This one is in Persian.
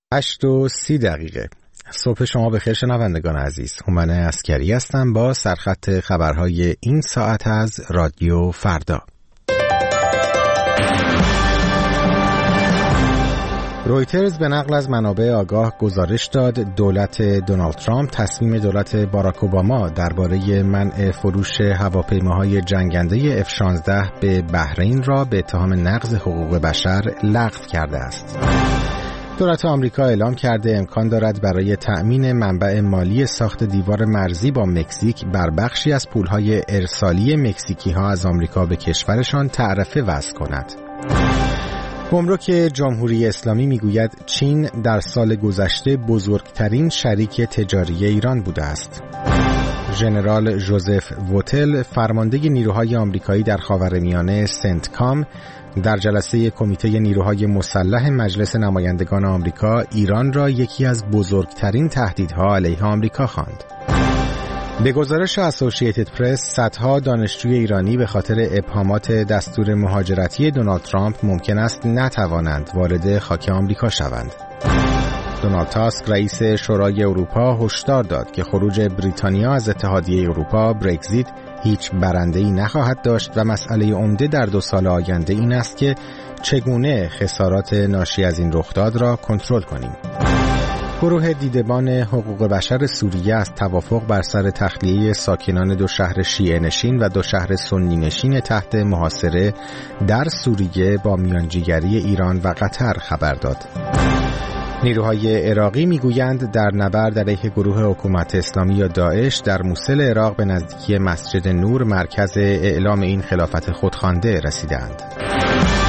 8:30 صبح شما بخیر شنوندگان عزیز. هومن عسکری هستم با سرخط خبرهای این ساعت از رادیو فردا. رویترز به نقل از منابع آگاه گزارش داد دولت دونالد ترامپ تصمیم دولت باراک اوباما درباره منع فروش هواپیماهای جنگنده F-16 به بحرین را به اتهام نقض حقوق بشر لغو کرده است. دولت آمریکا اعلام کرده امکان دارد برای تأمین منبع مالی ساخت دیوار مرزی با مکزیک بر بخشی از پولهای ارسالی مکزیکی‌ها از آمریکا به کشورشان تعرفه وضع کند. گمرک جمهوری اسلامی میگوید چین در سال گذشته بزرگترین شریک تجاری ایران بوده است. ژنرال ژوزف ووتل فرمانده نیروهای آمریکایی در خاورمیانه سنتکام در جلسه کمیته نیروهای مسلح مجلس نمایندگان آمریکا ایران را یکی از بزرگترین تهدیدها علیه آمریکا خواند. به گزارش اسوسییتد پرس صدها دانشجوی ایرانی به خاطر ابهامات دستور مهاجرتی دونالد ترامپ ممکن است نتوانند وارد خاک آمریکا شوند. دونالد تاسک رئیس شورای اروپا هشدار داد که خروج بریتانیا از اتحادیه اروپا برگزیت هیچ برنده‌ای نخواهد داشت و مسئله عمده در 2 سال آینده این است که چگونه خسارات ناشی از این رخداد را کنترل کنیم. گروه دیدبان حقوق بشر سوریه از توافق بر سر تخلیه ساکنان 2 شهر شیعه نشین و 2 شهر سنی نشین تحت محاصره در سوریه با میانجیگری ایران و قطر خبر داد. نیروهای عراقی میگویند در نبرد علیه گروه حکومت اسلامی یا داعش در موصل عراق به نزدیکی مسجد نور مرکز اعلام این خلافت خودخوانده رسیدند.